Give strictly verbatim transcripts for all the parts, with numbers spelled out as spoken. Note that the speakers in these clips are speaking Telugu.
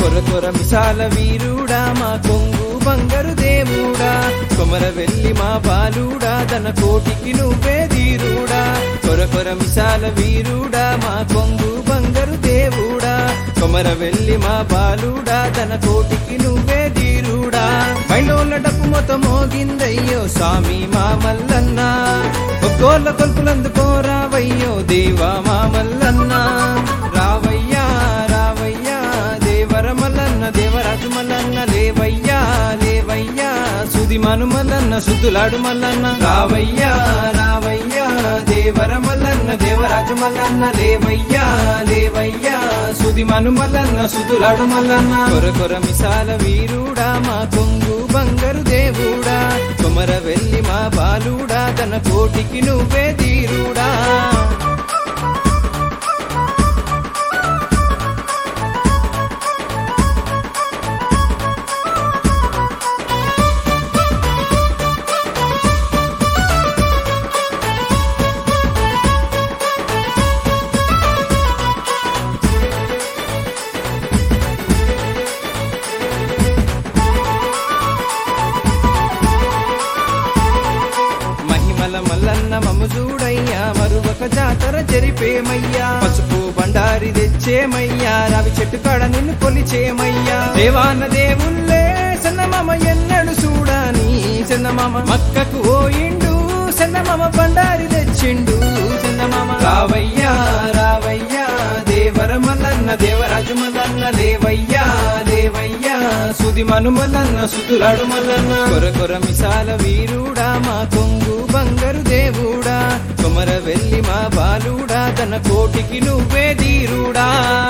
కొర కొర మిసాల వీరుడా మా కొంగు బంగారు దేవుడా కొమర వెళ్ళి మా బాలుడా తన కోటికి నువ్వే ధీరుడా కొర కొర మిసాల వీరుడా మా కొంగు బంగారు దేవుడా కొమర వెళ్ళి మా బాలుడా తన కోటికి నువ్వే ధీరుడా మైలోల డప్పు మొత్తం మోగిందయ్యో స్వామి మా మల్లన్న ఒక్కోళ్ళ కొల్పులందుకో రావయ్యో దేవా మా మల్లన్న రావయ్యా రావయ్యా దేవర మల్లన్న దేవరాజు మల్లన్న లేవయ్యా లేవయ్యా సుది మను మల్లన్న సుద్దులాడు మల్లన్న రావయ్యా రావయ్యా దేవర మల్లన్న దేవరాజు మల్లన్న లేవయ్యా లేవయ్యా సుది మను మల్లన్న సుద్దులాడు మల్లన్న కొర కొర మిసాల వీరుడా మా కొంగు బంగారు దేవుడా కొమర వెళ్ళి మా బాలుడా తన కోటికి నువ్వే ధీరుడా మల్లన్న మమ్ము చూడయ్యా మరువక జాతర జరిపేమయ్యా పసుపు బండారి తెచ్చేమయ్యా రవి చెట్టు కాడ నిన్ను కొలిచేమయ్యా దేవాన దేవుళ్ళే సన్నమామ ఎన్నడు చూడాని సన్నమామ మక్కకు ఓయిండు సన్నమామ బండారి తెచ్చిండు సన్నమామ రావయ్యా రావయ్యా దేవర మల్లన్న దేవరాజు మల్లన్న లేవయ్యా లేవయ్యా సుది మను మల్లన్న సుతులాడు మల్లన్న కొర కొర మిసాల వీరుడా మా కొంగు బంగారు దేవుడా కొమర వెళ్ళి మా బాలుడా తన కోటికి నువ్వే ధీరుడా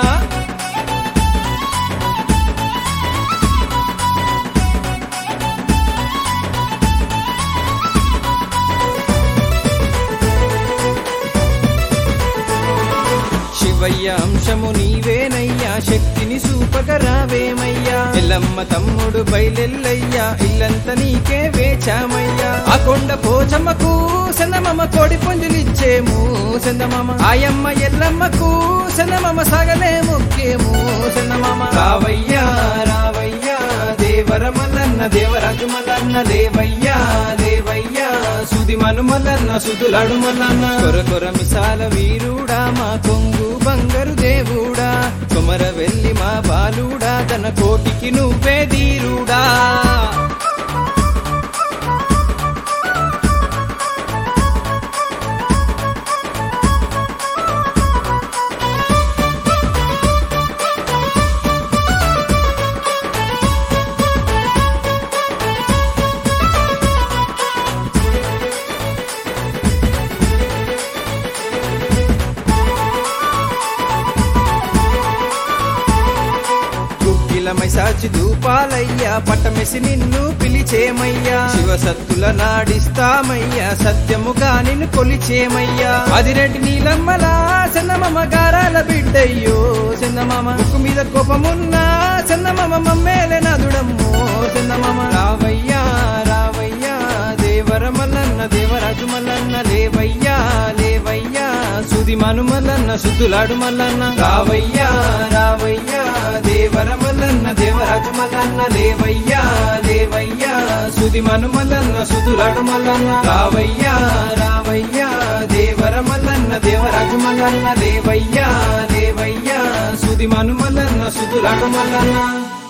శివయ్య అంశము నీవేనయ్యా శక్తిని సూపగరావేమయ్యా ఎల్లమ్మ తమ్ముడు బయలెల్లయ్యా ఇల్లంత నీకే వేచామయ్యా ఆ కొండ పోచమ్మకు సన్నమమ్మ కోడి పుంజులిచ్చేము సన్నమమ్మ ఆయమ్మ ఎల్లమ్మకు సన్నమమ్మ సగలే ముఖ్యము సన్నమమ్మ రావయ్యా రావయ్యా దేవర మల్లన్న దేవరాజు మల్లన్న లేవయ్యా లేవయ్యా సుది మను మల్లన్న సుదులాడు మల్లన్న కొర కొర మిసాల వీరుడా మా కొంగు బంగారు దేవుడా కొమర వెళ్ళి మా బాలుడా తన కోటికి నువ్వే ధీరుడా మైసాచి దూపాలయ్యా పట్టమెసి నిన్ను పిలిచేమయ్యా శివసత్తుల నాడిస్తామయ్యా సత్యముగా నిన్ను కొలిచేమయ్యా అదిరెడ్డి నీలమ్మలా చందమామ గారాల బిడ్డయ్యో చందమామ ముక్కు మీద కోపమున్నా చందమామ మమ్మేలే నదుడమ్మో చందమామ రావయ్యా రావయ్యా దేవర మల్లన్న దేవరాజు మల్లన్న లేవయ్యా లేవయ్యా సుది మను మల్లన్న సుద్దులాడు మల్లన్న రావయ్యా రావయ్యా దేవర మల్లన్న దేవరాజు మల్లన్న లేవయ్యా లేవయ్యా సుది మను మల్లన్న సుదులాడు మల్లన్న రావయ్యా రావయ్యా దేవర మల్లన్న దేవరాజు మల్లన్న లేవయ్యా లేవయ్యా సుది మను మల్లన్న సుదులాడు మల్లన్న